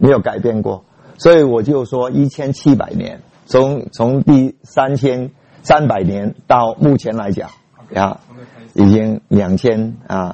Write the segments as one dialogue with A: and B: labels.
A: 没有改变过。所以我就说1700年，从第3300年到目前来讲啊，已经2000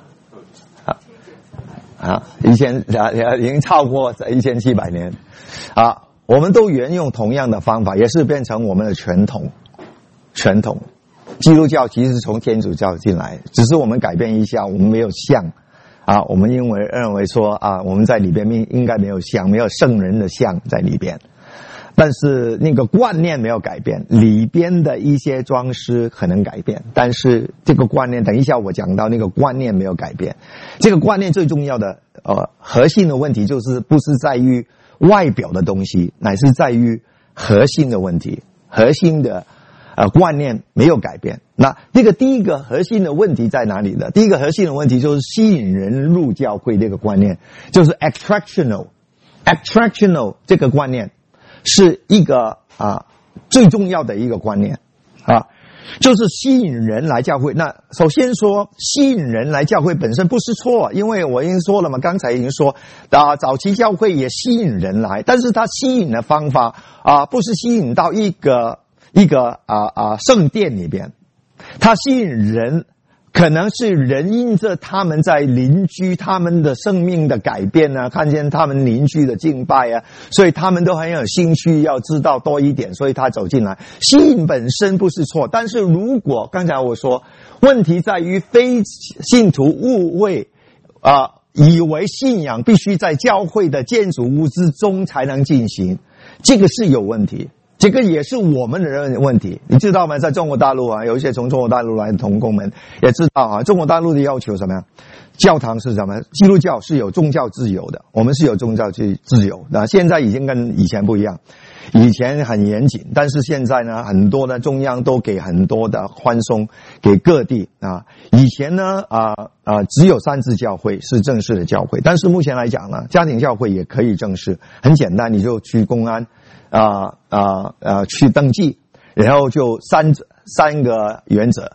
A: 已经超过1700年啊。我们都沿用同样的方法，也是变成我们的传统。基督教其实是从天主教进来，只是我们改变一下，我们没有像啊，我们认为说啊，我们在里边应该没有像，没有圣人的像在里边，但是那个观念没有改变，里边的一些装饰可能改变，但是这个观念，等一下我讲到那个观念没有改变。这个观念最重要的核心的问题就是不是在于外表的东西，乃是在于核心的问题，核心的观念没有改变。那这个第一个核心的问题在哪里呢？第一个核心的问题就是吸引人入教会这个观念，就是 attractional 这个观念是一个最重要的一个观念啊，就是吸引人来教会。那首先说吸引人来教会本身不是错，因为我已经说了嘛，刚才已经说早期教会也吸引人来，但是它吸引的方法不是吸引到一个圣殿里边，它吸引人可能是人因着他们在邻居他们的生命的改变啊，看见他们邻居的敬拜啊，所以他们都很有兴趣要知道多一点，所以他走进来。吸引本身不是错，但是如果刚才我说问题在于非信徒误会以为信仰必须在教会的建筑物之中才能进行，这个是有问题，这个也是我们的问题。你知道吗？在中国大陆有一些从中国大陆来的同工们也知道中国大陆的要求什么呀？教堂是什么？基督教是有宗教自由的，我们是有宗教自由的。现在已经跟以前不一样，以前很严谨，但是现在呢，很多的中央都给很多的宽松给各地以前呢只有三自教会是正式的教会，但是目前来讲呢，家庭教会也可以正式，很简单，你就去公安去登记，然后就三个原则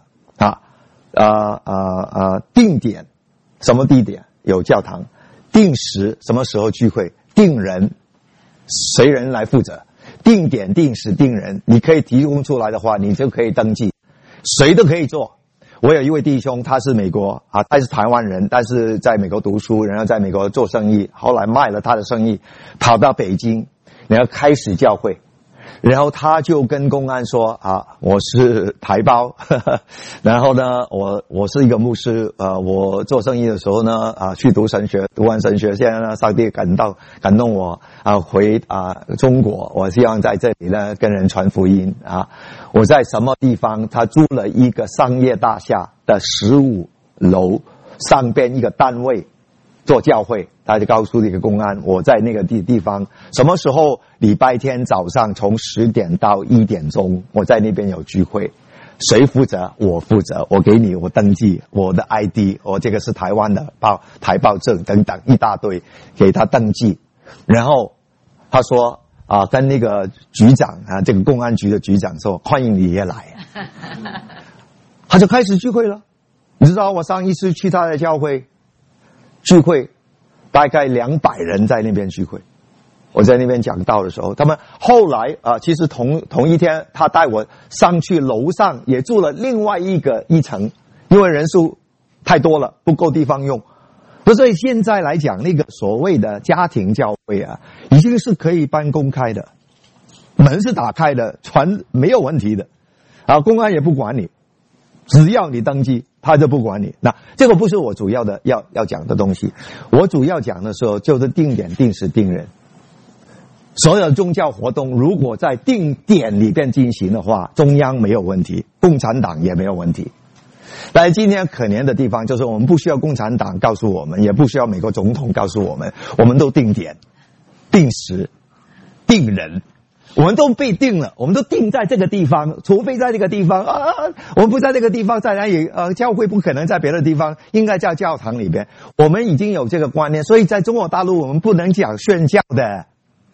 A: 定点，什么地点有教堂，定时什么时候聚会，定人谁人来负责，定点定时定人，你可以提供出来的话，你就可以登记，谁都可以做。我有一位弟兄，他是美国他是台湾人，但是在美国读书，然后在美国做生意，后来卖了他的生意，跑到北京，然后开始教会，然后他就跟公安说我是台胞然后呢我是一个牧师我做生意的时候呢去读神学，读完神学，现在呢上帝感动我回中国，我希望在这里呢跟人传福音我在什么地方，他租了一个商业大厦的15楼上边一个单位做教会，他就告诉那个公安，我在那个地方什么时候礼拜天早上从10点到1点钟，我在那边有聚会，谁负责？我负责，我给你，我登记我的 ID， 我这个是台湾的台胞证等等一大堆，给他登记。然后他说跟那个局长这个公安局的局长说，欢迎你也来他就开始聚会了。你知道我上一次去他的教会聚会，大概200人在那边聚会。我在那边讲道的时候，他们后来其实同一天，他带我上去楼上也住了另外一层，因为人数太多了，不够地方用。所以现在来讲，那个所谓的家庭教会已经是可以办公开的，门是打开的，传没有问题的公安也不管你，只要你登记他就不管你。那这个不是我主要的要讲的东西，我主要讲的时候就是定点定时定人。所有宗教活动如果在定点里边进行的话，中央没有问题，共产党也没有问题。但是今天可怜的地方就是我们不需要共产党告诉我们，也不需要美国总统告诉我们，我们都定点定时定人，我们都被定了，我们都定在这个地方，除非在这个地方我们不在这个地方，在哪里教会不可能在别的地方，应该在教堂里边。我们已经有这个观念，所以在中国大陆我们不能讲宣教的，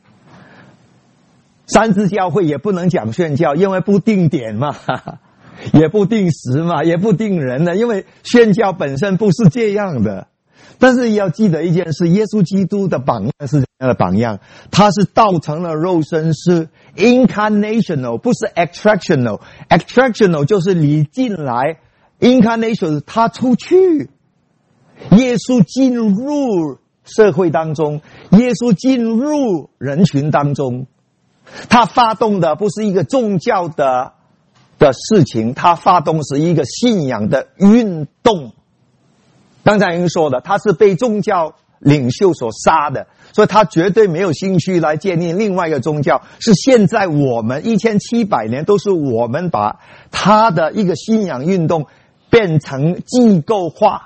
A: 三自教会也不能讲宣教，因为不定点嘛也不定时嘛，也不定人的，因为宣教本身不是这样的。但是要记得一件事，耶稣基督的榜样是这的榜样，他是道成了肉身，是 incarnational， 不是 attractional。attractional 就是你进来 ，incarnation 他出去。耶稣进入社会当中，耶稣进入人群当中，他发动的不是一个宗教的事情，他发动是一个信仰的运动。刚才已经说了，他是被宗教领袖所杀的，所以他绝对没有兴趣来建立另外一个宗教。是现在我们1700年都是我们把他的一个信仰运动变成机构化。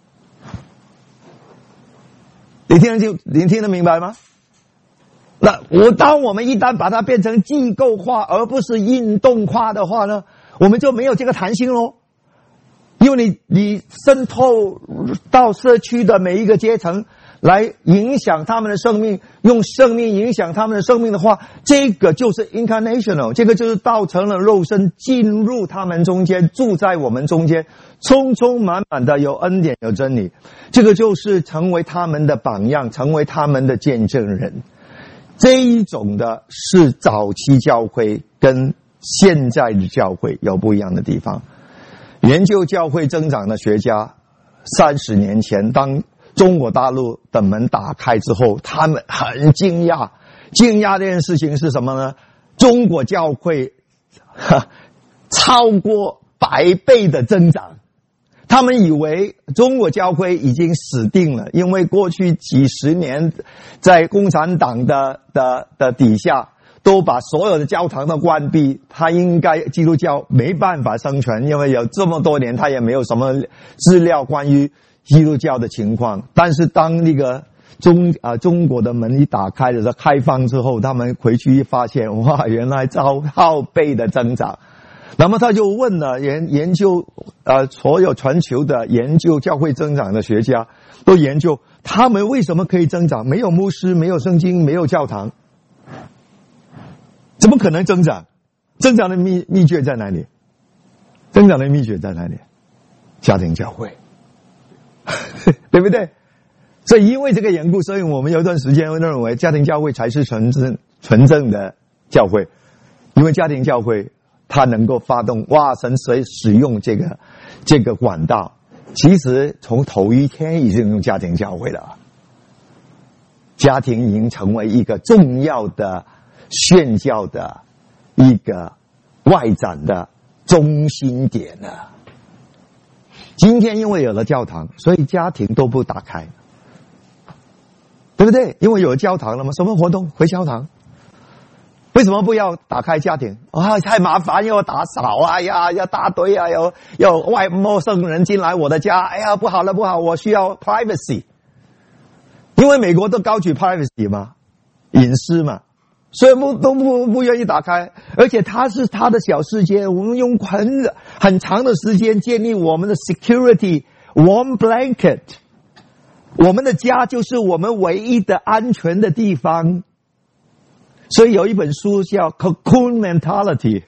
A: 你听得明白吗？那当我们一旦把它变成机构化而不是运动化的话呢，我们就没有这个弹性咯。因为你渗透到社区的每一个阶层来影响他们的生命，用生命影响他们的生命的话，这个就是 incarnational， 这个就是道成了肉身进入他们中间，住在我们中间，充充满满的有恩典有真理，这个就是成为他们的榜样，成为他们的见证人。这一种的是早期教会跟现在的教会有不一样的地方。研究教会增长的学家30年前当中国大陆的门打开之后，他们很惊讶这件事情是什么呢？中国教会超过100倍的增长。他们以为中国教会已经死定了，因为过去几十年在共产党的底下都把所有的教堂都关闭，他应该基督教没办法生存，因为有这么多年他也没有什么资料关于基督教的情况。但是当那个中国的门一打开的时候，开放之后，他们回去一发现，哇，原来超倍的增长。那么他就问了研究所有全球的研究教会增长的学家，都研究他们为什么可以增长，没有牧师，没有圣经，没有教堂，怎么可能增长？增长的秘诀在哪里？增长的秘诀在哪里？家庭教会对不对？所以因为这个缘故，所以我们有一段时间认为家庭教会才是纯正的教会，因为家庭教会它能够发动，哇，神谁使用这个管道，其实从头一天已经用家庭教会了。家庭已经成为一个重要的宣教的一个外展的中心点了。今天因为有了教堂，所以家庭都不打开，对不对？因为有了教堂了嘛，什么活动回教堂？为什么不要打开家庭啊？太麻烦，要打扫啊，要大堆啊，要陌生人进来我的家，哎呀，不好，我需要 privacy。因为美国都高举 privacy 嘛，隐私嘛，所以都不愿意打开。而且它是他的小世界，我们用很长的时间建立我们的 security warm blanket， 我们的家就是我们唯一的安全的地方。所以有一本书叫 Cocoon Mentality，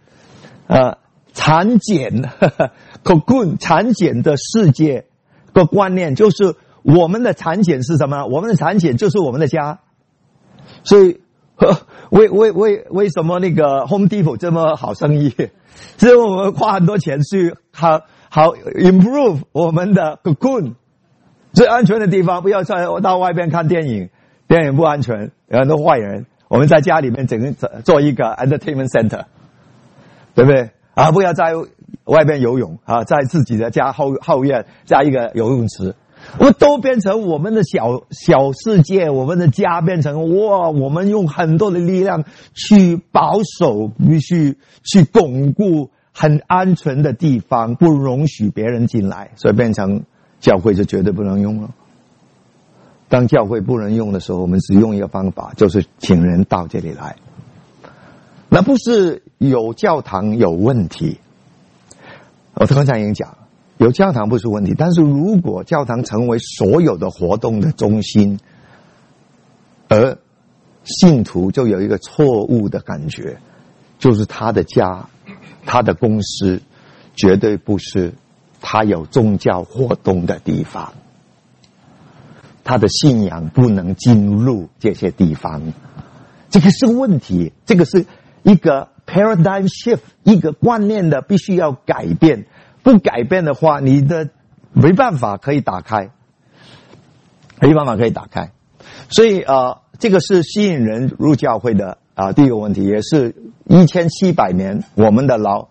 A: 蚕茧Cocoon 蚕茧的世界个观念，就是我们的蚕茧是什么？我们的蚕茧就是我们的家。所以为什么那个 Home Depot 这么好生意？是因为我们花很多钱去好 improve 我们的 Cocoon 最安全的地方，不要到外边看电影不安全，有很多坏人。我们在家里面整个做一个 entertainment center， 对不对？不要在外边游泳在自己的家后院加一个游泳池，我们都变成我们的小世界，我们的家变成哇，我们用很多的力量去保守，去巩固很安全的地方，不容许别人进来，所以变成教会就绝对不能用了。当教会不能用的时候，我们只用一个方法，就是请人到这里来。那不是有教堂有问题，我刚才已经讲，有教堂不是问题，但是如果教堂成为所有的活动的中心，而信徒就有一个错误的感觉，就是他的家，他的公司绝对不是他有宗教活动的地方。 他的信仰不能进入这些地方，这个是问题，这个是一个 paradigm shift， 一个观念的必须要改变，不改变的话，你的没办法可以打开，没办法可以打开。所以这个是吸引人入教会的第一个问题，也是1700年我们的老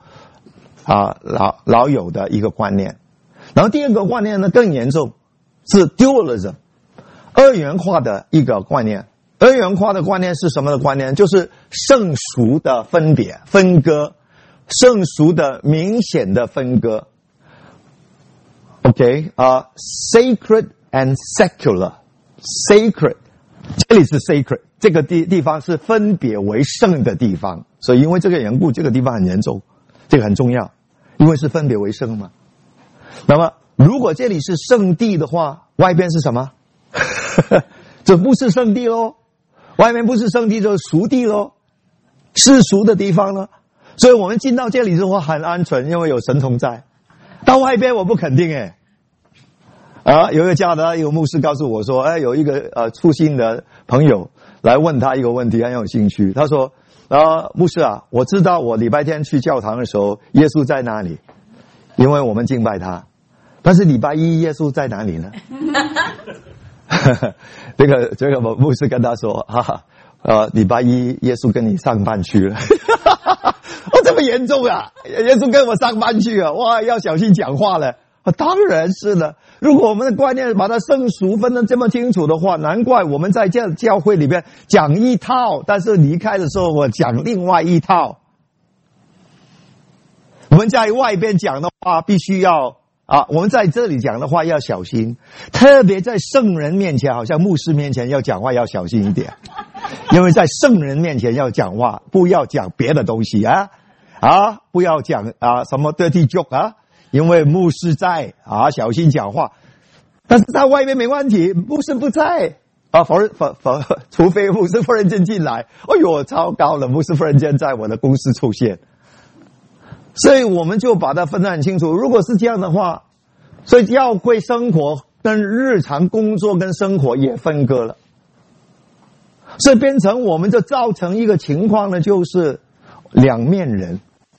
A: 有的一个观念。然后第二个观念呢更严重，是 dualism， 二元化的一个观念。二元化的观念是什么的观念？就是圣俗的分别分割，圣俗的明显的分割。Sacred and secular， sacred， 这里是 sacred， 这个地方是分别为圣的地方，所以因为这个缘故，这个地方很严重，这个很重要，因为是分别为圣嘛。那么如果这里是圣地的话，外边是什么？这不是圣地咯，外面不是圣地就是俗地咯，世俗的地方了。所以我们进到这里的话很安全，因为有神同在。到外边我不肯定有一个加拿大一个牧师告诉我说，有一个初信的朋友来问他一个问题，很有兴趣。他说牧师我知道我礼拜天去教堂的时候耶稣在哪里，因为我们敬拜他，但是礼拜一耶稣在哪里呢？这个牧师跟他说礼拜一耶稣跟你上班去了。这么严重耶稣跟我上班去了，哇，要小心讲话了。当然是了，如果我们的观念把它圣俗分得这么清楚的话，难怪我们在教会里边讲一套，但是离开的时候我讲另外一套。我们在外边讲的话必须要我们在这里讲的话要小心，特别在圣人面前，好像牧师面前要讲话要小心一点，因为在圣人面前要讲话，不要讲别的东西不要讲什么 dirty joke 因为牧师在小心讲话。但是在外面没问题，牧师不在除非牧师忽然间进来，超高了，牧师忽然间在我的公司出现。所以我们就把它分得很清楚。如果是这样的话，所以教会生活跟日常工作跟生活也分割了，所以变成我们就造成一个情况呢，就是两面人。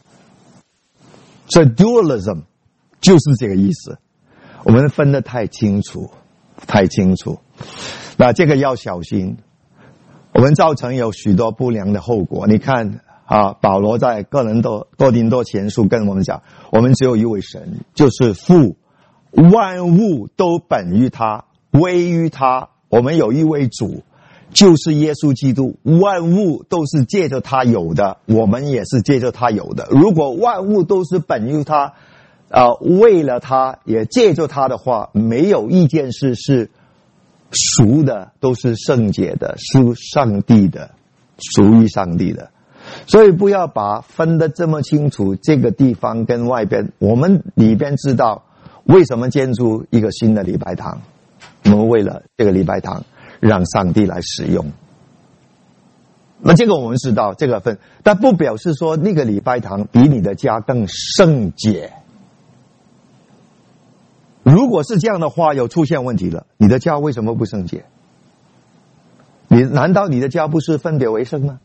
A: 所以 dualism 就是这个意思，我们分得太清楚，那这个要小心，我们造成有许多不良的后果。你看保罗在哥林多前书跟我们讲，我们只有一位神，就是父，万物都本于他，归于他。我们有一位主，就是耶稣基督，万物都是借着他有的，我们也是借着他有的。如果万物都是本于他为了他也借着他的话，没有一件事是属的，都是圣洁的，是上帝的，属于上帝的。所以不要把分得这么清楚，这个地方跟外边。我们里边知道为什么建筑一个新的礼拜堂，我们为了这个礼拜堂让上帝来使用。那这个我们知道这个分，但不表示说那个礼拜堂比你的家更圣洁。如果是这样的话，有出现问题了，你的家为什么不圣洁？难道你的家不是分别为圣吗？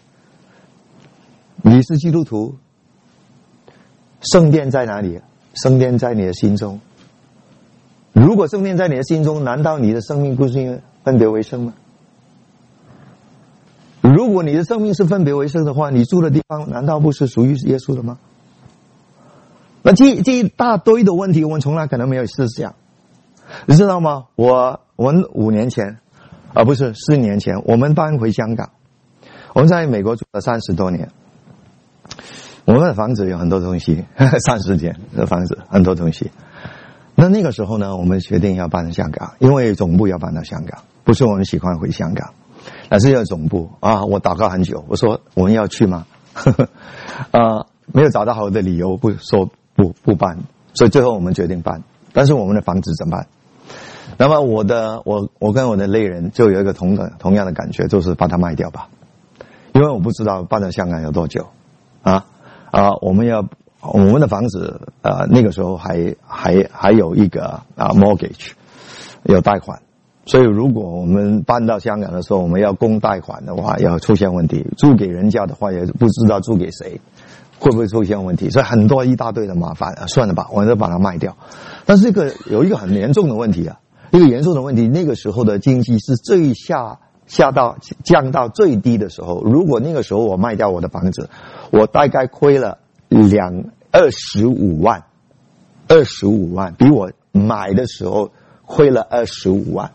A: 你是基督徒，圣殿在哪里？圣殿在你的心中。如果圣殿在你的心中，难道你的生命不是因为分别为圣吗？如果你的生命是分别为圣的话，你住的地方难道不是属于耶稣的吗？那这一大堆的问题，我们从来可能没有思想，你知道吗？我们4年前，我们搬回香港，我们在美国住了30多年。我们的房子有很多东西，30年的房子很多东西。那个时候呢，我们决定要搬到香港，因为总部要搬到香港，不是我们喜欢回香港，但是要总部我祷告很久，我说我们要去吗？没有找到好的理由，不搬，所以最后我们决定搬。但是我们的房子怎么办？那么我跟我的类人就有一个同样的感觉，就是把它卖掉吧，因为我不知道搬到香港有多久我们的房子那个时候还有一个mortgage 有贷款所以如果我们搬到香港的时候，我们要供贷款的话，要出现问题；租给人家的话，也不知道租给谁，会不会出现问题？所以很多一大堆的麻烦，算了吧，我就把它卖掉。但是有一个很严重的问题啊，一个严重的问题，那个时候的经济是最降到最低的时候。如果那个时候我卖掉我的房子，我大概亏了25万，比我买的时候亏了25万。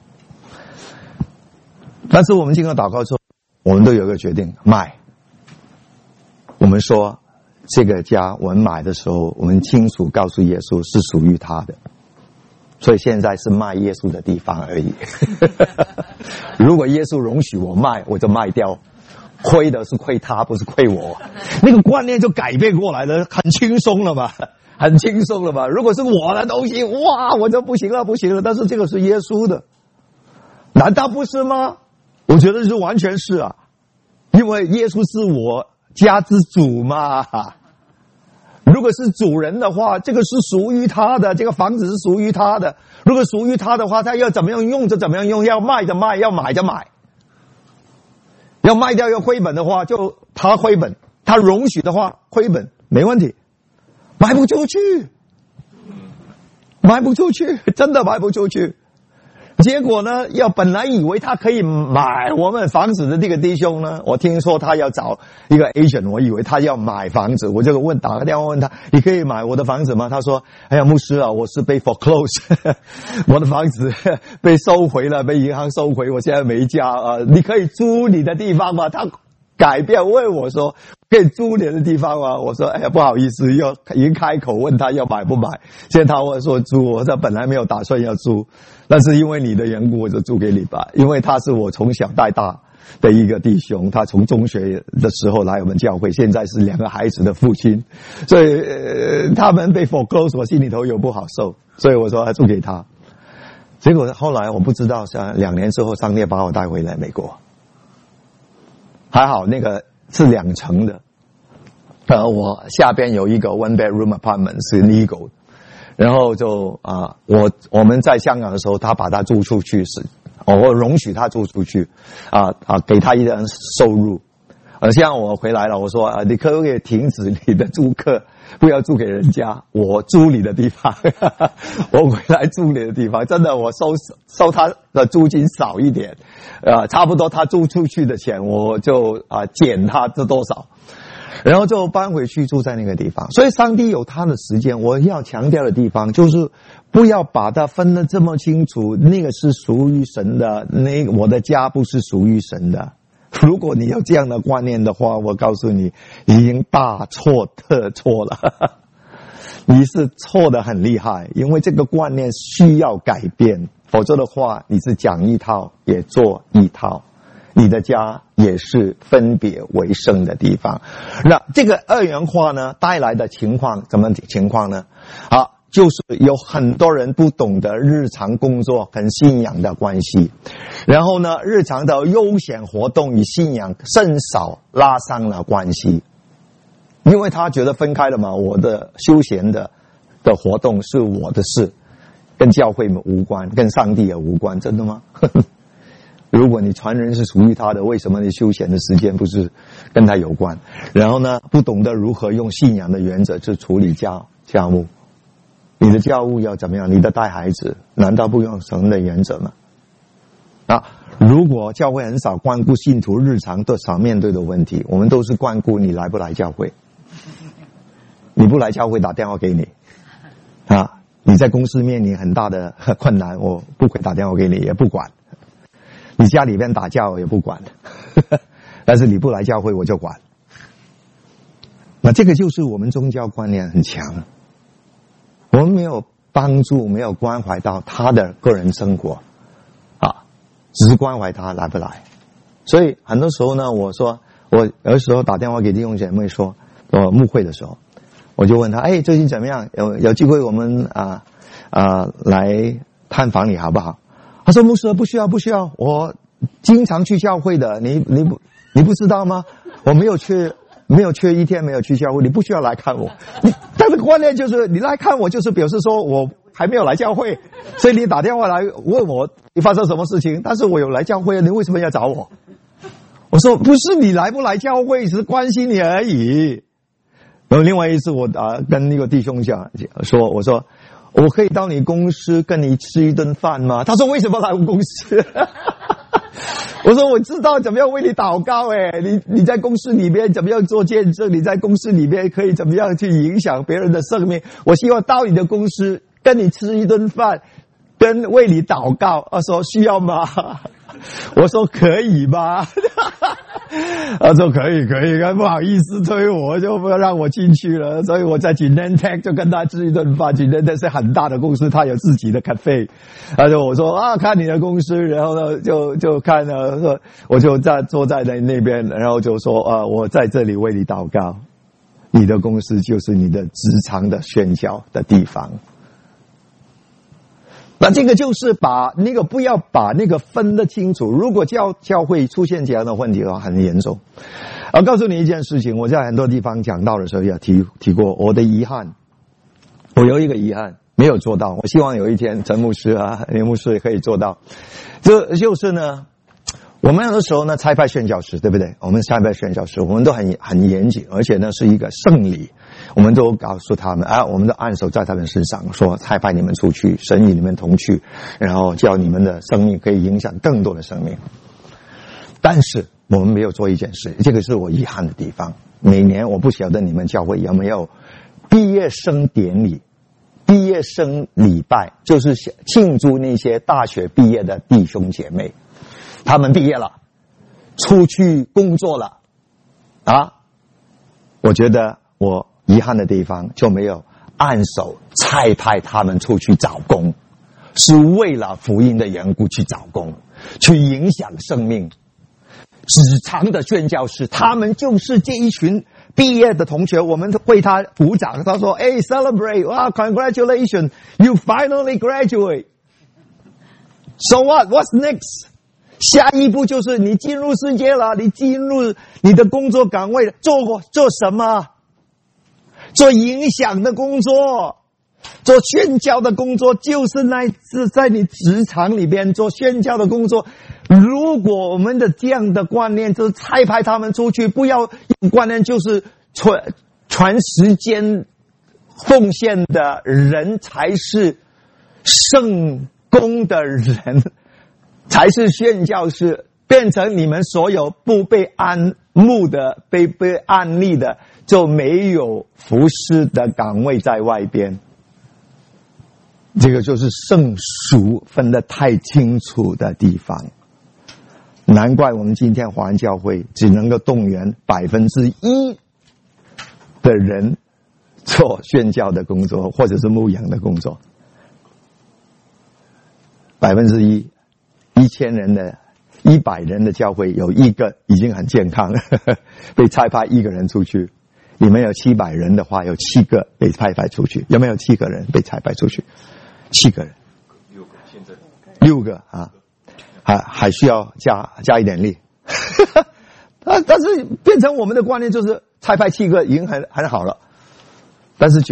A: 但是我们经过祷告之后，我们都有一个决定，卖。我们说这个家我们买的时候，我们清楚告诉耶稣是属于他的，所以现在是卖耶稣的地方而已。如果耶稣容许我卖，我就卖掉，亏的是亏他，不是亏我。那个观念就改变过来了，很轻松了嘛，很轻松了嘛。如果是我的东西，哇，我就不行了。但是这个是耶稣的，难道不是吗？我觉得是完全是啊，因为耶稣是我家之主嘛。如果是主人的话，这个是属于他的，这个房子是属于他的。如果属于他的话，他要怎么样用就怎么样用，要卖就卖，要买就买。要卖掉要亏本的话，就他亏本，他容许的话亏本没问题。卖不出去，真的卖不出去。结果呢，本来以为他可以买我们房子的这个弟兄呢，我听说他要找一个 agent， 我以为他要买房子，我就打个电话问他，你可以买我的房子吗？他说，哎呀，牧师啊，我是被 foreclose， 我的房子被收回了，被银行收回，我现在没家啊，你可以租你的地方吗？他改变问我说，可以租你的地方吗？我说，哎呀，不好意思，已经开口问他要买不买。现在他问说租，我说本来没有打算要租，但是因为你的缘故，我就租给你吧。因为他是我从小带大的一个弟兄，他从中学的时候来我们教会，现在是2个孩子的父亲，所以他们被 foreclose， 我心里头有不好受，所以我说租给他。结果后来我不知道，2年之后，上帝把我带回来美国。还好那个是2层的，我下边有一个 one bedroom apartment 是 legal， 然后就我们在香港的时候，他把它租出去，我容许他租出去，给他一点收入。现在我回来了，我说你可不可以停止你的租客，不要租给人家，我租你的地方。我回来租你的地方，真的我收他的租金少一点，差不多他租出去的钱我就减他这多少，然后就搬回去住在那个地方。所以上帝有他的时间，我要强调的地方就是不要把它分得这么清楚，那个是属于神的，我的家不是属于神的。如果你有这样的观念的话，我告诉你，已经大错特错了。你是错得很厉害，因为这个观念需要改变，否则的话，你是讲一套也做一套，你的家也是分别为圣的地方。那这个二元化呢带来的情况，怎么情况呢？就是有很多人不懂得日常工作跟信仰的关系，然后呢，日常的悠闲活动与信仰甚少拉上了关系，因为他觉得分开了嘛，我的休闲的活动是我的事，跟教会无关，跟上帝也无关，真的吗？如果你传人是属于他的，为什么你休闲的时间不是跟他有关？然后呢，不懂得如何用信仰的原则去处理家务。你的家务要怎么样？你的带孩子难道不用神的原则吗？如果教会很少关顾信徒日常所面对的问题，我们都是关顾你来不来教会。你不来教会打电话给你你在公司面临很大的困难，我不会打电话给你，也不管。你家里边打架我也不管，但是你不来教会我就管。那这个就是我们宗教观念很强，我们没有帮助，没有关怀到他的个人生活只是关怀他来不来。所以很多时候呢，我说我有的时候打电话给弟兄姐妹说，我牧会的时候，我就问他，最近怎么样？有机会我们来探访你好不好？他说牧师不需要，我经常去教会的，你不知道吗？我没有缺1天没有去教会，你不需要来看我。但是观念就是你来看我，就是表示说我还没有来教会，所以你打电话来问我你发生什么事情，但是我有来教会，你为什么要找我？我说不是你来不来教会，只是关心你而已。然后另外一次我跟那个弟兄讲说，我说我可以到你公司跟你吃一顿饭吗？他说为什么来我公司？我说我知道怎么样为你祷告你在公司里面怎么样做见证，你在公司里面可以怎么样去影响别人的生命，我希望到你的公司跟你吃一顿饭，跟为你祷告。他说需要吗？我说可以吧。他说可以，不好意思推我，就不让我进去了。所以我在 Genentech 就跟他吃一顿饭。Genentech 是很大的公司，他有自己的 cafe。我说看你的公司，然后呢就看了，说我就坐在那边，然后就说我在这里为你祷告。你的公司就是你的职场的宣教的地方。那这个就是不要把那个分得清楚。如果教会出现这样的问题的话，很严重。我告诉你一件事情，我在很多地方讲到的时候也提过我的遗憾。我有一个遗憾没有做到，我希望有一天陈牧师林牧师也可以做到。这就是呢，我们有的时候呢差派宣教士，对不对？我们差派宣教士，我们都很严谨，而且呢是一个圣礼。我们都告诉他们我们都按手在他们身上，说差派你们出去，神与你们同去，然后叫你们的生命可以影响更多的生命。但是我们没有做一件事，这个是我遗憾的地方。每年我不晓得你们教会有没有毕业生典礼、毕业生礼拜，就是庆祝那些大学毕业的弟兄姐妹，他们毕业了，出去工作了我觉得我遗憾的地方就没有按手差派他们出去找工，是为了福音的缘故去找工，去影响生命。职场的宣教士，他们就是这一群毕业的同学，我们为他鼓掌。他说celebrate, congratulations, you finally graduate. So what's next? 下一步就是你进入世界了，你进入你的工作岗位，做什么？做影响的工作，做宣教的工作，就是在你职场里边做宣教的工作。如果我们的这样的观念就是差派他们出去，不要用观念就是全时间奉献的人才是圣工的人，才是宣教士，变成你们所有不被安牧的被安立的就没有服侍的岗位在外边。这个就是圣俗分得太清楚的地方。难怪我们今天华人教会只能够动员1%的人做宣教的工作，或者是牧养的工作。1%，1000人的100人的教会有1个已经很健康了，被差派1个人出去。你们有700人的话，有7个被差派出去。有没有7个人被差派出去？7个人，6个，现在6个还需要加一点力。但是变成我们的观念就是差派7个已经很好了，但是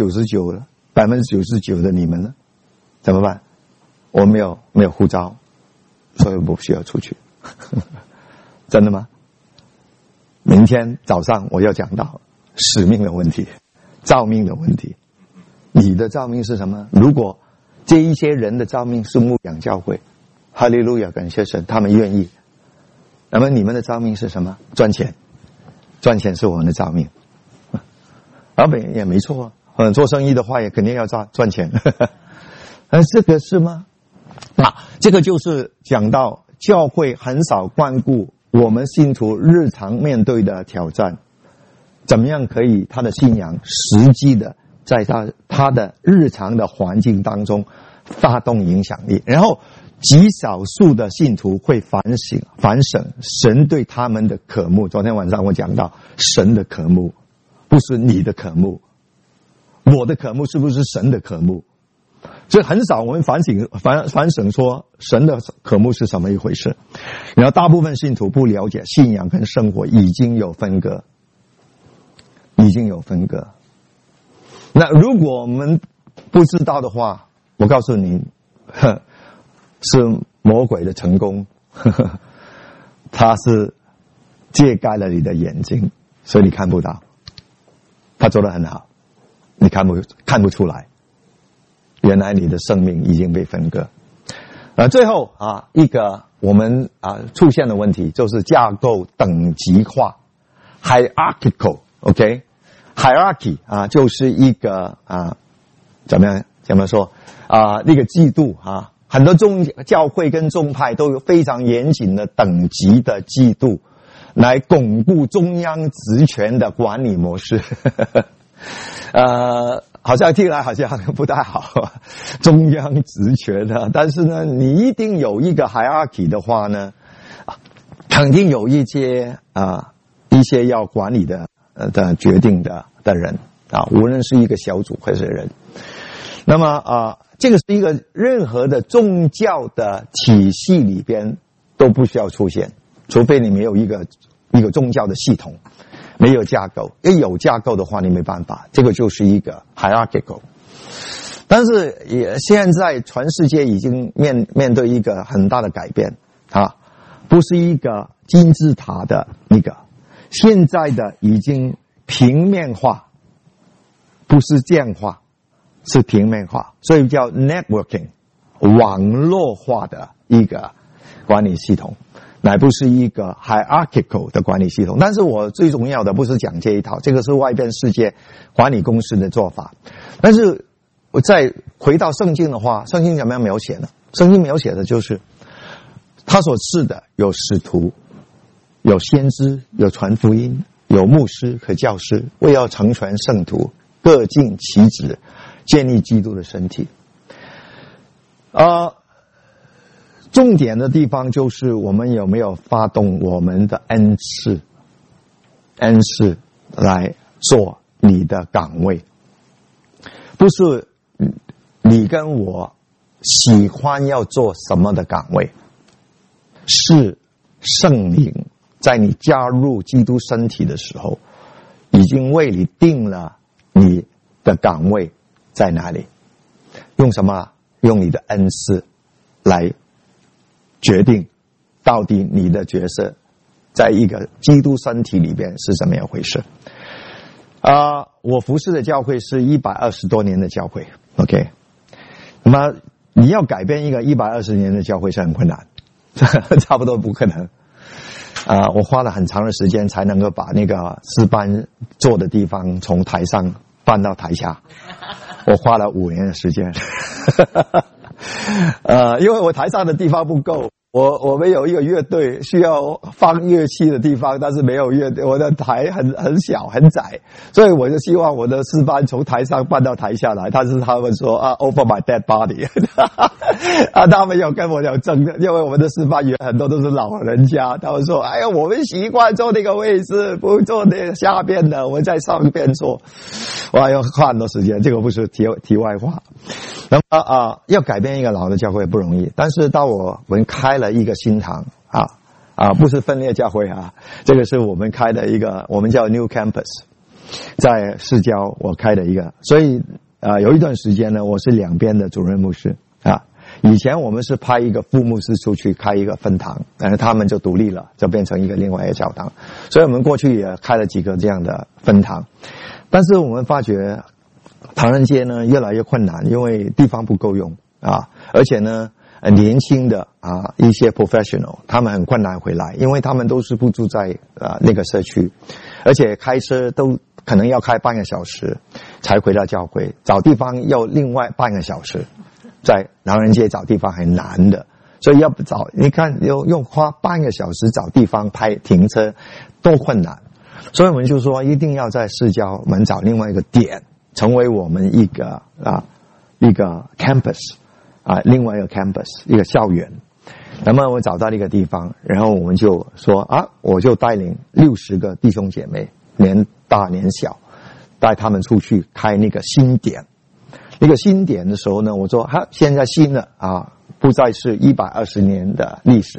A: 99%的你们呢？怎么办？我没有护照，所以我不需要出去。真的吗？明天早上我要讲到使命的问题，召命的问题。你的召命是什么？如果这一些人的召命是牧养教会，哈利路亚，感谢神，他们愿意。那么你们的召命是什么？赚钱是我们的召命。老板也没错做生意的话也肯定要赚钱。这个是吗？这个就是讲到教会很少关顾我们信徒日常面对的挑战，怎么样可以他的信仰实际的在他的日常的环境当中发动影响力。然后极少数的信徒会反省神对他们的渴慕。昨天晚上我讲到神的渴慕不是你的渴慕，我的渴慕是不是神的渴慕？所以很少我们反省说神的渴慕是什么一回事。然后大部分信徒不了解信仰跟生活已经有分割。那如果我们不知道的话， 我告诉你，是魔鬼的成功，他是揭盖了你的眼睛，所以你看不到。他做得很好，你看不出来，原来你的生命已经被分割。最后一个我们出现的问题就是架构等级化 ，hierarchical， OK，hierarchy 就是一个怎么说那个制度很多教会跟宗派都有非常严谨的等级的制度，来巩固中央职权的管理模式。好像听来好像不太好，中央职权的，但是呢，你一定有一个 hierarchy 的话呢，肯定有一些要管理的决定的人无论是一个小组还是人。那么这个是一个任何的宗教的体系里边都不需要出现，除非你没有一个宗教的系统，没有架构。因为有架构的话你没办法，这个就是一个 hierarchical。 但是现在全世界已经面对一个很大的改变不是一个金字塔的一个，现在的已经平面化，不是简化，是平面化，所以叫 networking， 网络化的一个管理系统，乃不是一个 hierarchical 的管理系统。但是我最重要的不是讲这一套，这个是外边世界管理公司的做法。但是我再回到圣经的话，圣经怎么样描写呢？圣经描写的就是他所赐的有使徒，有先知，有传福音，有牧师和教师，为要成全圣徒，各尽其职，建立基督的身体。重点的地方就是我们有没有发动我们的恩赐来做你的岗位，不是你跟我喜欢要做什么的岗位，是圣灵在你加入基督身体的时候已经为你定了你的岗位在哪里，用什么？用你的恩赐来决定到底你的角色在一个基督身体里边是怎么样回事。我服侍的教会是120多年的教会 OK， 那么你要改变一个120年的教会是很困难，差不多不可能。我花了很长的时间才能够把那个诗班坐的地方从台上搬到台下，我花了5年的时间。因为我台上的地方不够，我们有一个乐队需要放乐器的地方，但是没有乐队，我的台很小很窄，所以我就希望我的诗班从台上搬到台下来。但是他们说over my dead body， 他们有跟我有争的，因为我们的诗班员很多都是老人家，他们说哎呀，我们习惯坐那个位置，不坐那个下边的，我们在上边坐。哇，要花很多时间，这个不是题外话。那么要改变一个老的教会不容易，但是到我们开了一个新堂不是分裂教会这个是我们开的一个，我们叫 New Campus， 在市郊我开的一个，所以有一段时间呢，我是两边的主任牧师以前我们是派一个副牧师出去开一个分堂，但是他们就独立了，就变成一个另外一个教堂，所以我们过去也开了几个这样的分堂。但是我们发觉唐人街呢越来越困难，因为地方不够用而且呢年轻的一些 professional 他们很困难回来，因为他们都是不住在那个社区，而且开车都可能要开半个小时才回到教会，找地方要另外半个小时，在唐人街找地方很难的，所以要不找，你看用花半个小时找地方停车多困难。所以我们就说一定要在市郊我们找另外一个点，成为我们一个campus另外一个 campus 一个校园。那么我找到一个地方，然后我们就说我就带领60个弟兄姐妹，年大年小，带他们出去开那个新点。那个新点的时候呢，我说现在新的不再是120年的历史，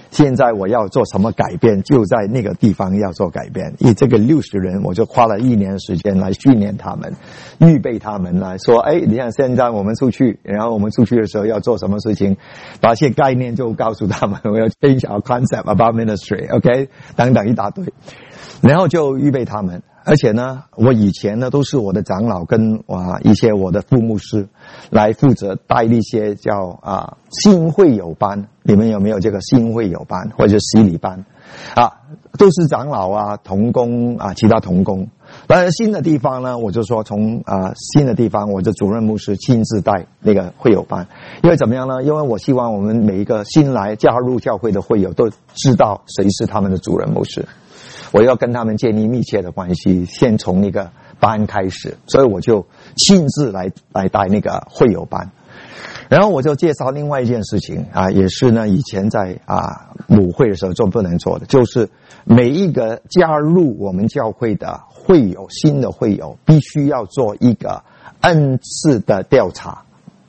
A: 现在我要做什么改变，就在那个地方要做改变。以这个60人，我就花了1年时间来训练他们，预备他们来说，你看现在我们出去，然后我们出去的时候要做什么事情，把些概念就告诉他们，我要 change our concept about ministry，OK， 等等一大堆，然后就预备他们。而且呢，我以前呢都是我的长老跟一些我的副牧师来负责带一些叫新会友班，你们有没有这个新会友班或者洗礼班都是长老同工其他同工。当然新的地方呢，我就说从新的地方，我的主任牧师亲自带那个会友班。因为怎么样呢？因为我希望我们每一个新来加入教会的会友都知道谁是他们的主任牧师，我要跟他们建立密切的关系，先从那个班开始，所以我就亲自来带那个会友班。然后我就介绍另外一件事情也是呢以前在母会的时候就不能做的，就是每一个加入我们教会的会友，新的会友必须要做一个恩赐的调查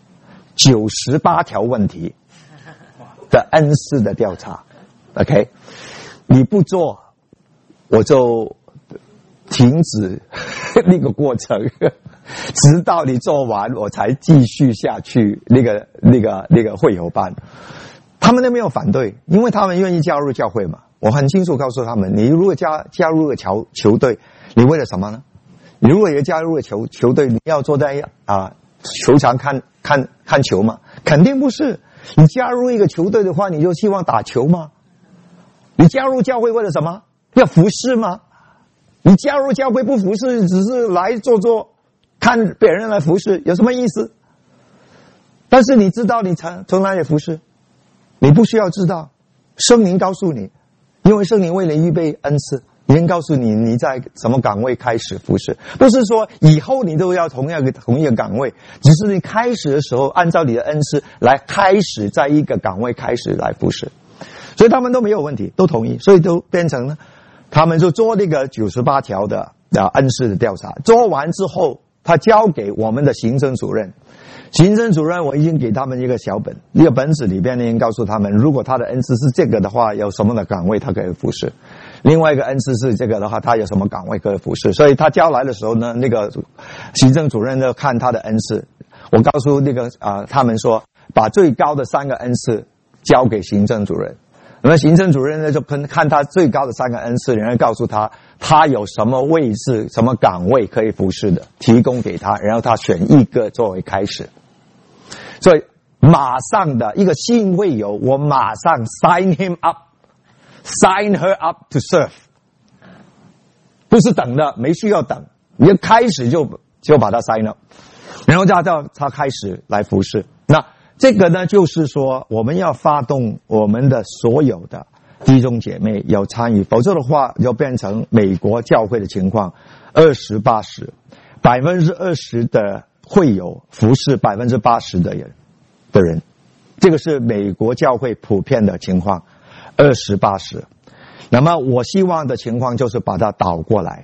A: ，98条问题的恩赐的调查 ，OK， 你不做我就停止那个过程，直到你做完我才继续下去那个会友班。他们都没有反对，因为他们愿意加入教会嘛。我很清楚告诉他们，你如果加入了球队，你为了什么呢？你如果也加入了球队，你要坐在球场看球吗？肯定不是。你加入一个球队的话，你就希望打球吗？你加入教会为了什么？要服侍吗？你加入教会不服侍，只是来做看别人来服侍，有什么意思？但是你知道你从哪里服侍，你不需要知道，圣灵告诉你，因为圣灵为你预备恩赐，已经告诉你你在什么岗位开始服侍，不是说以后你都要同一个岗位，只是你开始的时候按照你的恩赐来开始在一个岗位开始来服侍。所以他们都没有问题，都同意，所以都变成了他们就做那个98条的恩赐的调查。做完之后，他交给我们的行政主任。行政主任我已经给他们一个小本，一个本子里边呢告诉他们，如果他的恩赐是这个的话，有什么的岗位他可以服侍；另外一个恩赐是这个的话，他有什么岗位可以服侍。所以他交来的时候呢，那个行政主任就看他的恩赐。我告诉那个他们说，把最高的3个恩赐交给行政主任。那么行政主任呢就看他最高的3个恩赐，然后告诉他有什么位置什么岗位可以服侍的，提供给他，然后他选一个作为开始。所以马上的一个新会友，我马上 sign him up sign her up to serve， 不是等的，没需要等，你就开始就把他 sign up， 然后叫他开始来服侍。那这个呢，就是说我们要发动我们的所有的弟兄姐妹要参与，否则的话就变成美国教会的情况，20-80%， 20% 的会友服侍80%的人，这个是美国教会普遍的情况，20-80%。那么我希望的情况就是把它倒过来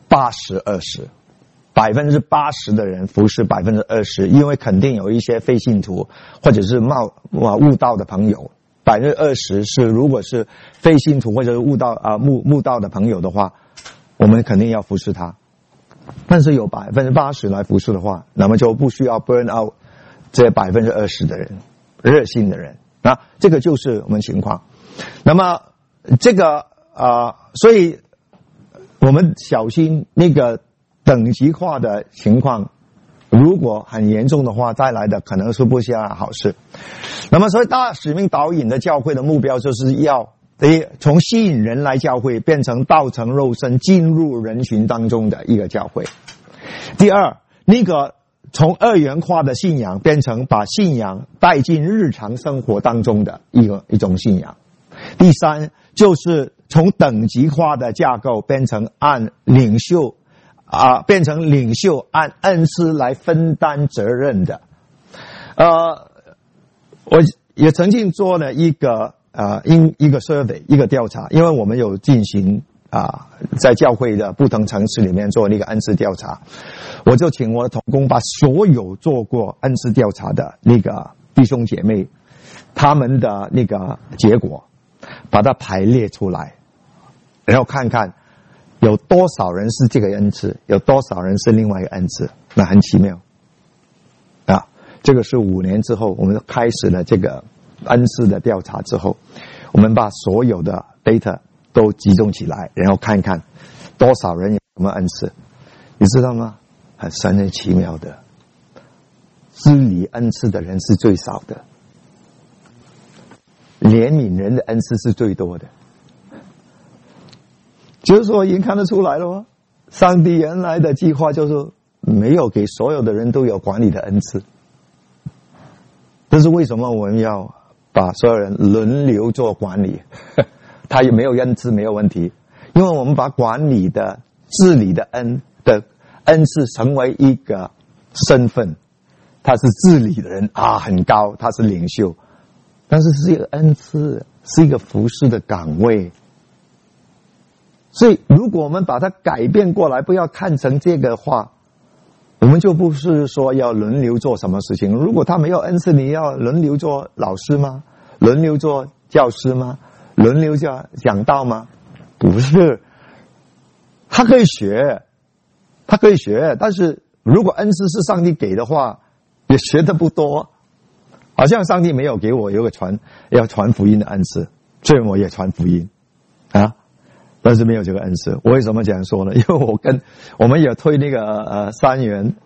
A: ，80-20。80% 的人服侍20%，因为肯定有一些非信徒或者是悟道的朋友。20%是如果是非信徒或者是悟道的朋友的话，我们肯定要服侍他。但是有80%来服侍的话，那么就不需要 burn out 这20%的人，热心的人这个就是我们情况。那么这个所以我们小心那个等级化的情况，如果很严重的话，带来的可能是不是好事。那么所以大使命导引的教会的目标就是要从吸引人来教会变成道成肉身进入人群当中的一个教会。第二，那个从二元化的信仰变成把信仰带进日常生活当中的一种信仰。第三，就是从等级化的架构变成领袖按恩赐来分担责任的。我也曾经做了一个survey， 一个调查，因为我们有进行在教会的不同层次里面做那个恩赐调查，我就请我的同工把所有做过恩赐调查的那个弟兄姐妹他们的那个结果把它排列出来，然后看看有多少人是这个恩赐，有多少人是另外一个恩赐，那很奇妙啊！这个是5年之后，我们开始了这个恩赐的调查之后，我们把所有的 data 都集中起来，然后看看多少人有什么恩赐，你知道吗？很奇妙的，治理恩赐的人是最少的，怜悯人的恩赐是最多的。就是说已经看得出来了吗？上帝原来的计划就是没有给所有的人都有管理的恩赐。这是为什么我们要把所有人轮流做管理？他也没有恩赐没有问题，因为我们把管理的治理的恩赐成为一个身份，他是治理的人啊，很高，他是领袖，但是是一个恩赐，是一个服侍的岗位。所以如果我们把它改变过来，不要看成这个话，我们就不是说要轮流做什么事情。如果他没有恩赐，你要轮流做老师吗？轮流做教师吗？轮流讲道吗？不是，他可以学，但是如果恩赐是上帝给的话，也学得不多。好像上帝没有给我有个要传福音的恩赐，所以我也传福音啊。但是没有这个恩赐，我为什么这样说呢？因为我们也推那个3元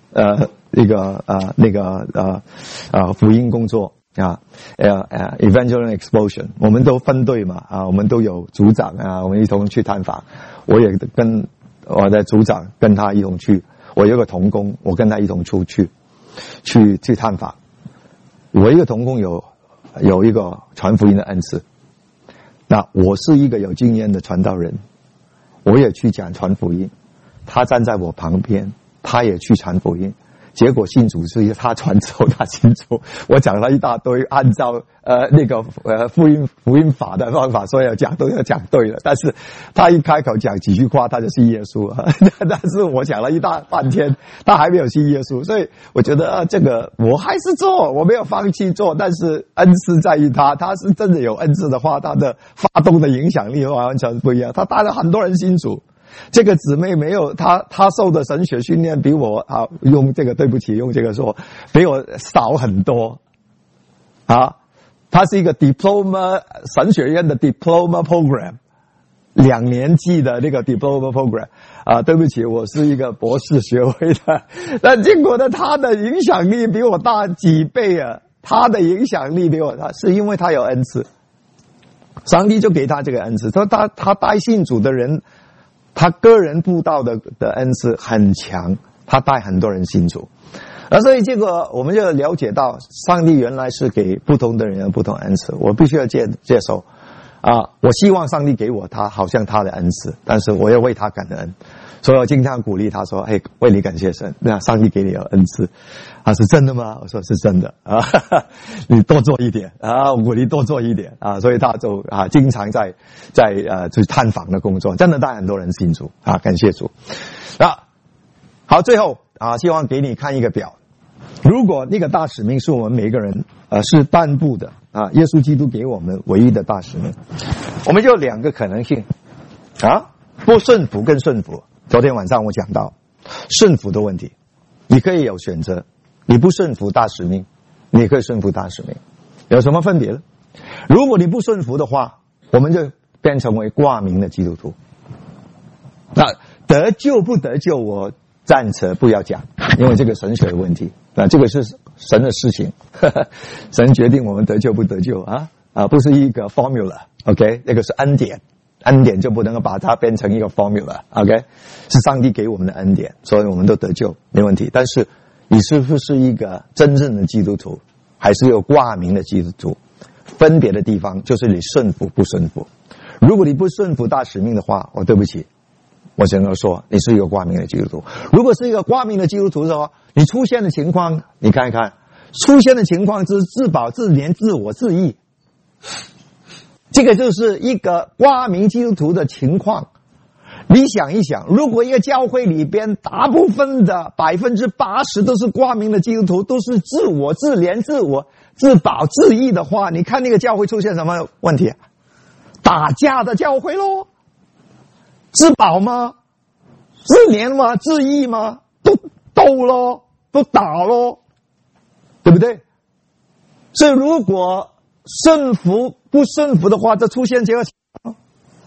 A: 福音工作啊，Evangelical Explosion， 我们都分队嘛啊，我们都有组长啊，我们一同去探访。我也跟我的组长跟他一同去，我有个同工，我跟他一同出去探访。我一个同工有一个传福音的恩赐。那我是一个有经验的传道人，我也去讲传福音，他站在我旁边，他也去传福音，结果信主是他传之后他信主，我讲了一大堆，按照福音法的方法，所以都要讲对了，但是他一开口讲几句话他就信耶稣啊，但是我讲了一大半天，他还没有信耶稣，所以我觉得这个我还是做，我没有放弃做，但是恩赐在于他是真的有恩赐的话，他的发动的影响力完全不一样，他带了很多人信主。这个姊妹没有他受的神学训练比我用这个说比我少很多啊。他是一个 diploma 神学院的 diploma program， 2年制的那个 diploma program 啊。对不起，我是一个博士学位的，但结果呢，他的影响力比我大几倍啊！他的影响力比我大，是因为他有恩赐，上帝就给他这个恩赐。他带信主的人。他个人布道的恩赐很强，他带很多人信主，所以这个我们就了解到，上帝原来是给不同的人有不同恩赐，我必须要接受啊！我希望上帝给我好像他的恩赐，但是我要为他感恩，所以我经常鼓励他说：“嘿，为你感谢神，那上帝给你有恩赐，是真的吗？”我说是真的啊，你多做一点啊，我鼓励多做一点啊，所以他就经常在去探访的工作，真的带很多人信主啊，感谢主啊。好，最后希望给你看一个表，如果那个大使命是我们每一个人是颁布的啊，耶稣基督给我们唯一的大使命，我们就有2个可能性啊，不顺服跟顺服。昨天晚上我讲到顺服的问题，你可以有选择，你不顺服大使命，你也可以顺服大使命，有什么分别呢？如果你不顺服的话，我们就变成为挂名的基督徒。那得救不得救，我暂时不要讲，因为这个神学的问题啊，这个是神的事情，神决定我们得救不得救不是一个 formula，OK， 那个是恩典。恩典就不能够把它变成一个 formula，OK， 是上帝给我们的恩典，所以我们都得救，没问题。但是你是不是一个真正的基督徒，还是有挂名的基督徒？分别的地方就是你顺服不顺服。如果你不顺服大使命的话，对不起，我只能说你是一个挂名的基督徒。如果是一个挂名的基督徒的话，你出现的情况，你看一看，出现的情况是自保、自怜、自我、自义。这个就是一个挂名基督徒的情况。你想一想，如果一个教会里边大部分的80%都是挂名的基督徒，都是自我、自怜、自我、自保、自义的话，你看那个教会出现什么问题？ 打架的教会咯，自保吗？自怜吗？自义吗？都斗咯，都打咯，对不对？所以如果顺服不顺服的话，这出现这个情况。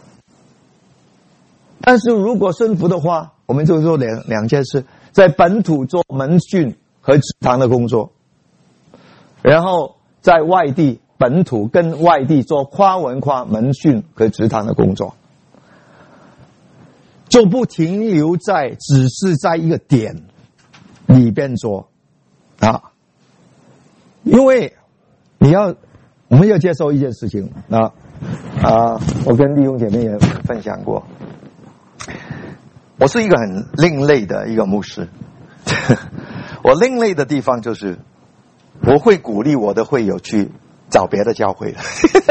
A: 但是如果顺服的话，我们就做两件事，在本土做门训和职堂的工作，然后在外地本土跟外地做跨文化门训和职堂的工作，就不停留在只是在一个点里边做啊，因为我们要接受一件事情我跟弟兄姐妹也分享过，我是一个很另类的一个牧师。我另类的地方就是我会鼓励我的会友去找别的教会的。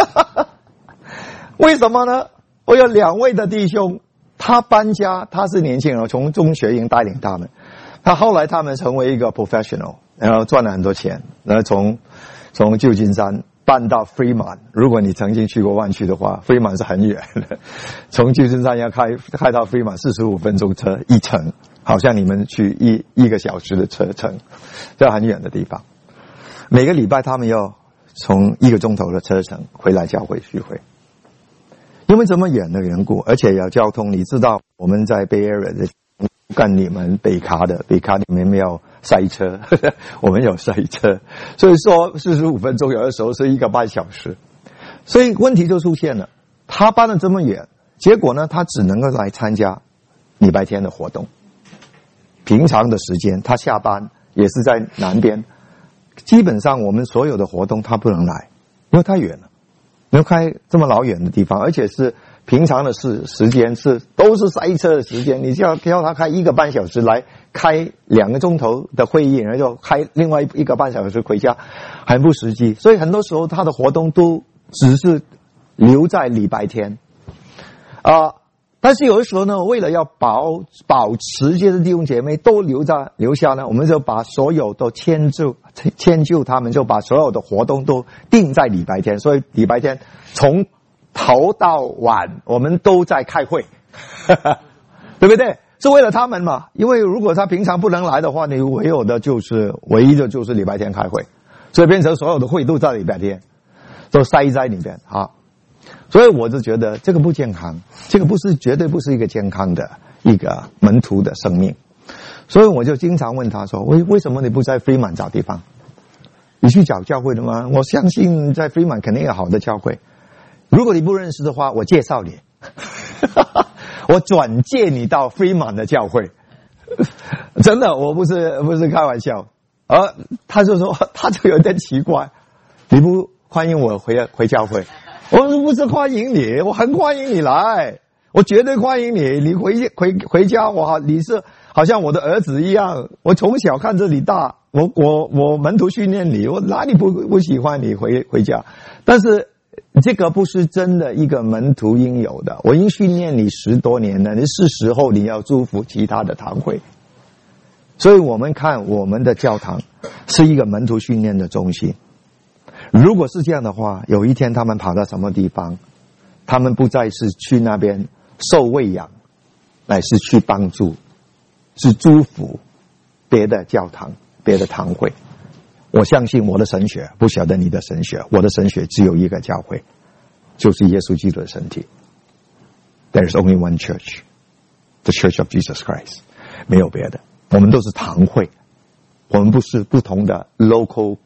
A: 为什么呢？我有2位的弟兄，他搬家，他是年轻人，从中学营带领他们，后来他们成为一个 professional， 然后赚了很多钱，然后从旧金山搬到 Fremont。 如果你曾经去过湾区的话， Fremont 是很远的，从旧金山要开到 Fremont 45分钟车一程，好像你们去一个小时的车程，这很远的地方。每个礼拜他们要从1个钟头的车程回来教会聚会，因为这么远的缘故，而且要交通。你知道我们在 Bay Area 的跟你们北卡你们没有塞车，我们有塞车，所以说45分钟有的时候是1个半小时。所以问题就出现了，他搬了这么远，结果呢他只能够来参加礼拜天的活动，平常的时间他下班也是在南边，基本上我们所有的活动他不能来，因为太远了，要开这么老远的地方，而且是平常的时间都是塞车的时间，你叫他开1个半小时来开2个钟头的会议，然后就开另外1个半小时回家，很不实际。所以很多时候他的活动都只是留在礼拜天但是有的时候呢，为了要保持这些弟兄姐妹都留下呢，我们就把所有都迁就他们，就把所有的活动都定在礼拜天。所以礼拜天从头到晚我们都在开会对不对？是为了他们嘛，因为如果他平常不能来的话，你唯一的就是礼拜天开会，所以变成所有的会都在礼拜天都塞在里面所以我就觉得这个不健康，这个绝对不是一个健康的一个门徒的生命。所以我就经常问他说，为什么你不在 Fremont 找地方？你去找教会的吗？我相信在 Fremont 肯定有好的教会，如果你不认识的话，我介绍你我转介你到 Fremont 的教会真的，我不是开玩笑。他就说，他就有点奇怪，你不欢迎我回教会？我不是欢迎你，我很欢迎你来，我绝对欢迎你。你回家，你是好像我的儿子一样，我从小看着你大，我门徒训练你，我哪里不喜欢你回家？但是这个不是真的一个门徒应有的。我已经训练你10多年了，是时候你要祝福其他的堂会。所以我们看我们的教堂是一个门徒训练的中心。如果是这样的话，有一天他们跑到什么地方，他们不再是去那边受喂养，乃是去帮助，是祝福别的教堂别的堂会。我相信我的神学，不晓得你的神学，我的神学只有一个教会，就是耶稣基督的身体。 There is only one church, the Church of Jesus Christ， 没有别的，我们都是堂会，我们不是不同的 local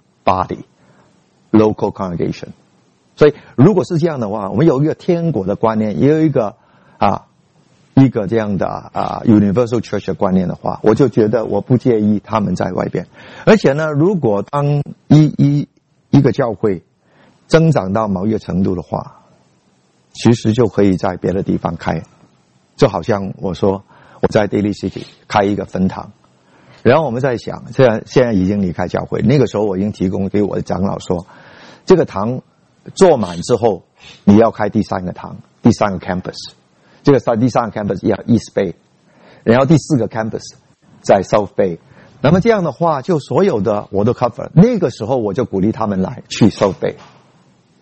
A: body，local congregation。 所以如果是这样的话，我们有一个天国的观念，也有一个这样的universal church 的观念的话，我就觉得我不介意他们在外边。而且呢，如果当一个教会增长到某一个程度的话，其实就可以在别的地方开，就好像我说我在 Daly City 开一个分堂，然后我们在想，现在已经离开教会，那个时候我已经提供给我的长老说，这个堂坐满之后，你要开第三个堂，第三个 campus， 这个第三个 campus 要 East Bay， 然后第4个 campus 在 South Bay。 那么这样的话，就所有的我都 cover。 那个时候我就鼓励他们来去 South Bay，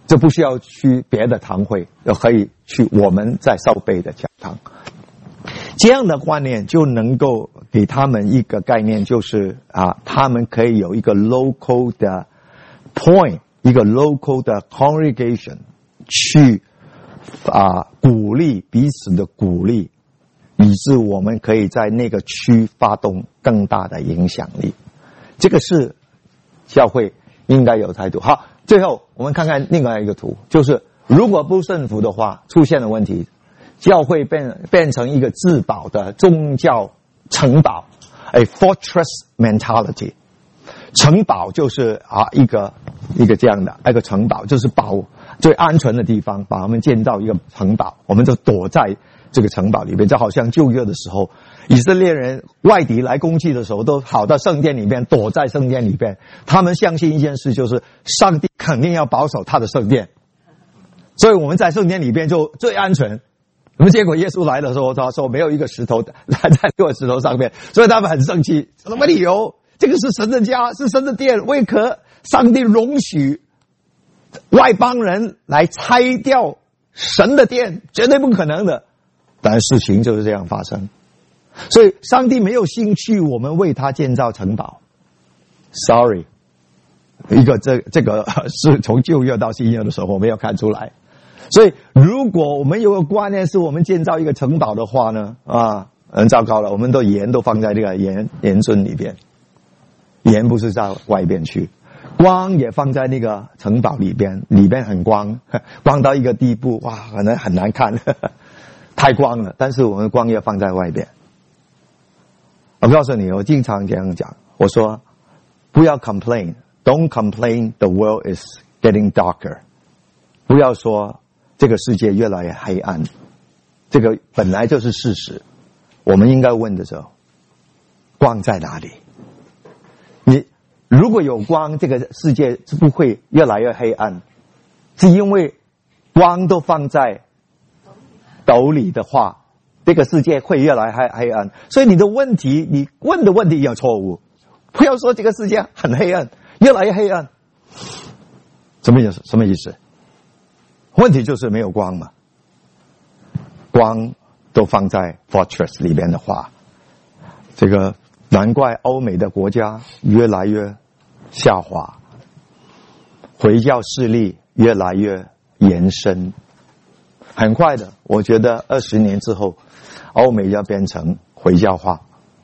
A: 这不需要去别的堂会，可以去我们在烧杯的教堂。这样的观念就能够给他们一个概念，就是他们可以有一个 local 的 point， 一个 local 的 congregation 去鼓励彼此的鼓励，以致我们可以在那个区发动更大的影响力。这个是教会应该有态度。好，最后我们看看另外一个图，就是如果不顺服的话，出现的问题，教会变成一个自保的宗教城堡 ，a fortress mentality。城堡就是一个这样的一个城堡，就是保最安全的地方，把我们建造一个城堡，我们就躲在这个城堡里面，就好像旧约的时候，以色列人外敌来攻击的时候，都跑到圣殿里面，躲在圣殿里面。他们相信一件事，就是上帝肯定要保守他的圣殿，所以我们在圣殿里边就最安全。那么结果耶稣来的时候，他说没有一个石头在这个石头上面，所以他们很生气。什么理由？这个是神的家，是神的殿，为何上帝容许外邦人来拆掉神的殿？绝对不可能的。但事情就是这样发生，所以上帝没有兴趣我们为他建造城堡。Sorry， 这个是从旧约到新约的时候我们要看出来。所以如果我们有个观念是我们建造一个城堡的话呢，很糟糕了，我们的盐都放在这个盐樽里边，盐不是在外边去，光也放在那个城堡里边，里边很光，光到一个地步，哇，很难看，太光了。但是我们光也放在外边。我告诉你，我经常这样讲，我说不要 complain，don't complain the world is getting darker， 不要说这个世界越来越黑暗，这个本来就是事实。我们应该问的时候，光在哪里？你如果有光，这个世界是不会越来越黑暗，是因为光都放在斗里的话，这个世界会越来越黑暗。所以你的问题，你问的问题有错误，不要说这个世界很黑暗，越来越黑暗，什么意思？问题就是没有光嘛。光都放在 fortress 里边的话，这个难怪欧美的国家越来越下滑，回教势力越来越延伸。很快的，我觉得20年之后，欧美要变成回教化。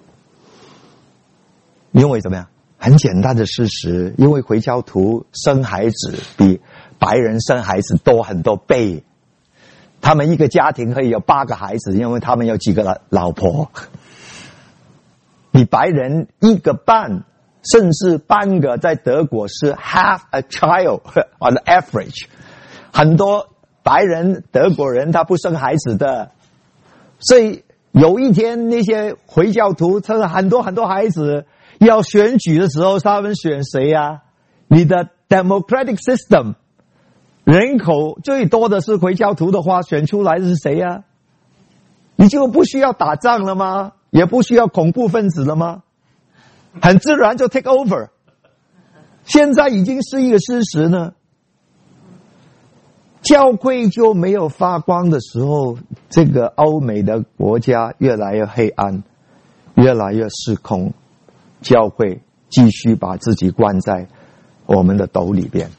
A: 因为怎么样？很简单的事实，因为回教徒生孩子比白人生孩子多很多倍，他们一个家庭可以有8个孩子，因为他们有几个老婆。你白人1个半，甚至半个，在德国是 half a child on the average。很多白人德国人他不生孩子的，所以有一天那些回教徒生了很多孩子，要选举的时候他们选谁啊？你的 democratic system 人口最多的是回教徒的话，选出来的是谁啊？你就不需要打仗了吗？也不需要恐怖分子了吗？很自然就 take over。 现在已经是一个事实呢。教会就没有发光的时候，这个欧美的国家越来越黑暗，越来越失控，教会继续把自己关在我们的斗里边。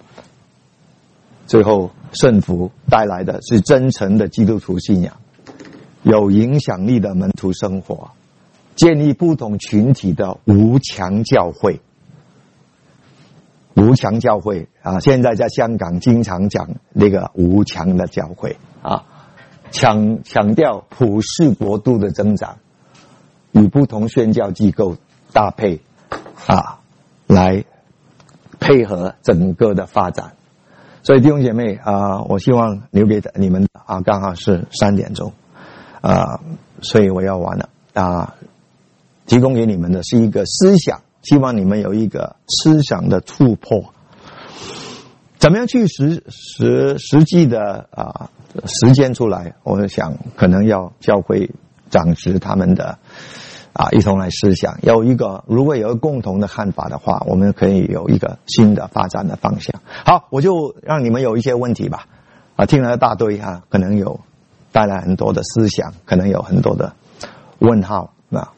A: 最后顺服带来的是真诚的基督徒信仰，有影响力的门徒生活，建立不同群体的无墙教会。无墙教会现在在香港经常讲那个无墙的教会强调普世国度的增长，与不同宣教机构搭配来配合整个的发展。所以弟兄姐妹我希望留给你们刚好是3点钟所以我要完了提供给你们的是一个思想，希望你们有一个思想的突破。怎么样去实际的实践出来？我想可能要教会长执他们的一同来思想，如果有一个共同的看法的话，我们可以有一个新的发展的方向。好，我就让你们有一些问题吧。听了一大堆可能有带来很多的思想，可能有很多的问号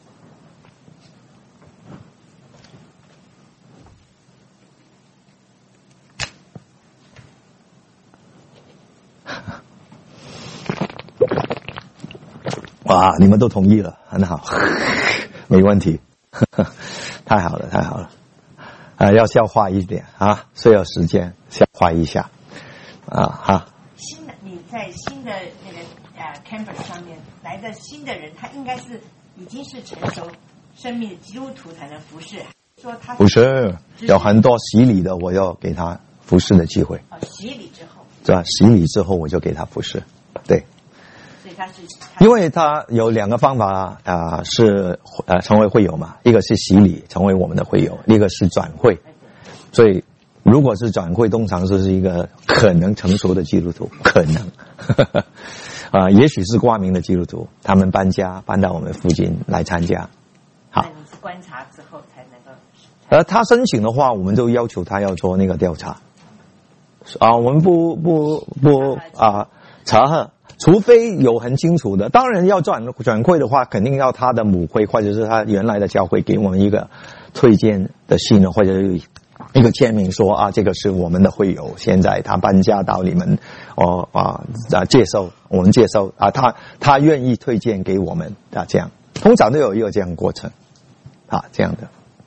A: 哇，你们都同意了，很好，没问题，太好了，太好了。要消化一点需要时间消化一下
B: 新的你在新的那个campus 上面来的新的人，他应该是已经是成熟生命的基督徒才能服侍，说他
A: 不是有很多洗礼的，我要给他服侍的机会。
B: 洗礼之后，
A: 对吧？洗礼之后我就给他服侍，对。
B: 所以他是
A: 因为他有两个方法是成为会友嘛，一个是洗礼成为我们的会友，一个是转会。所以如果是转会，通常就是一个可能成熟的基督徒，可能也许是挂名的基督徒，他们搬到我们附近来参加。好，
B: 那你是观察之后才能够。
A: 他申请的话，我们就要求他要做那个调查。我们不查核。除非有很清楚的，当然要转会的话，肯定要他的母会或者是他原来的教会给我们一个推荐的信，或者一个签名说这个是我们的会友，现在他搬家到你们接受我们接受他愿意推荐给我们这样，通常都有一个这样的过程这样的。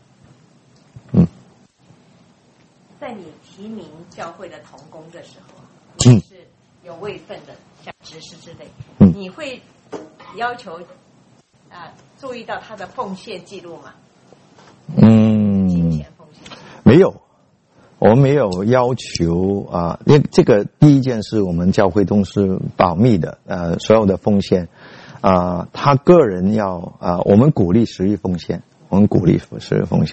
B: 在你提名教会的同工的时候或者是有位分的像执事之类，你会要求注意到他的奉献记录吗？金钱奉献
A: 没有，我们没有要求因为这个第一件事我们教会都是保密的，所有的奉献他个人要我们鼓励实际奉献，